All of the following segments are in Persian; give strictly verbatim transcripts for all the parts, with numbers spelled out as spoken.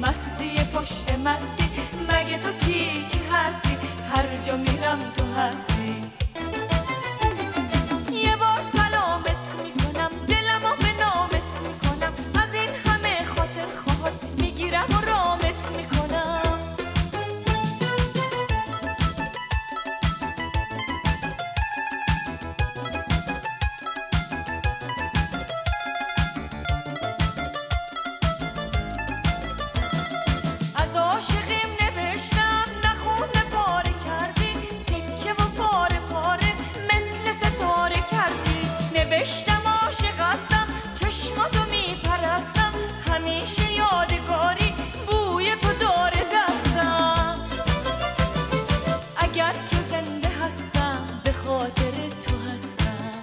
مستی پشت مستی، مگه تو کی چی هستی؟ هر جا میرم تو هستی. یه بار سلامت میکنم، دلمو به نامت میکنم، از این همه خاطر خواهد میگیرم و رامت میکنم. از عاشقیم نوشتم نخونه پاره کردی، تکه و پاره پاره مثل ستاره کردی. نوشتم عاشق هستم چشماتو میپرستم، همیشه یادگاری بوی تو داره دستم. اگر که زنده هستم به خاطر تو هستم.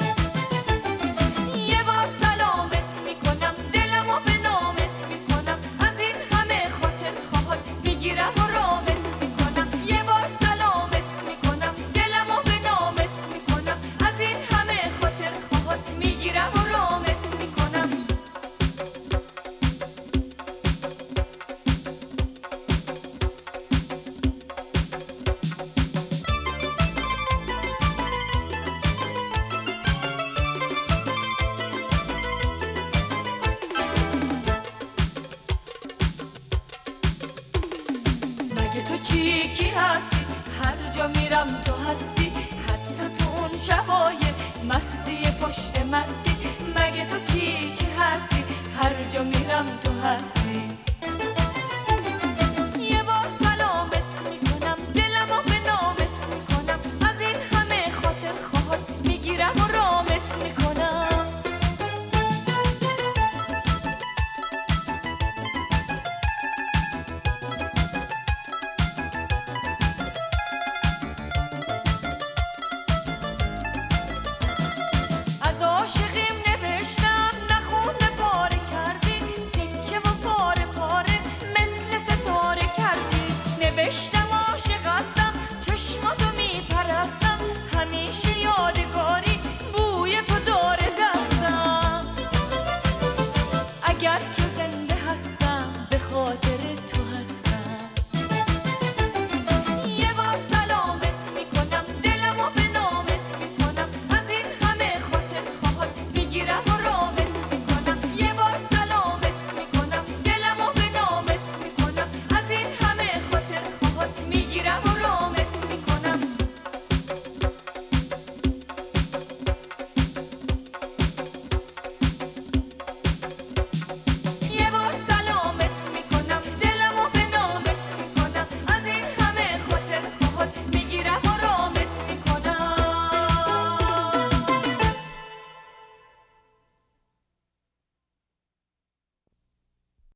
یه بار سلامت میکنم، دلمو به نامت میکنم، از این همه خاطر خواهد میگیرم و رامت میکنم. یه بار سلامت میکنم، دلمو به نامت میکنم، از این همه خاطر خواهد میگیرم و رامت میکنم. مگه تو چی کی هستی؟ هر جا میرم تو هستی، حتی تو اون شبای مستی پشت مستی. مگه تو کی چی هستی؟ هر جا میرم تو هستی.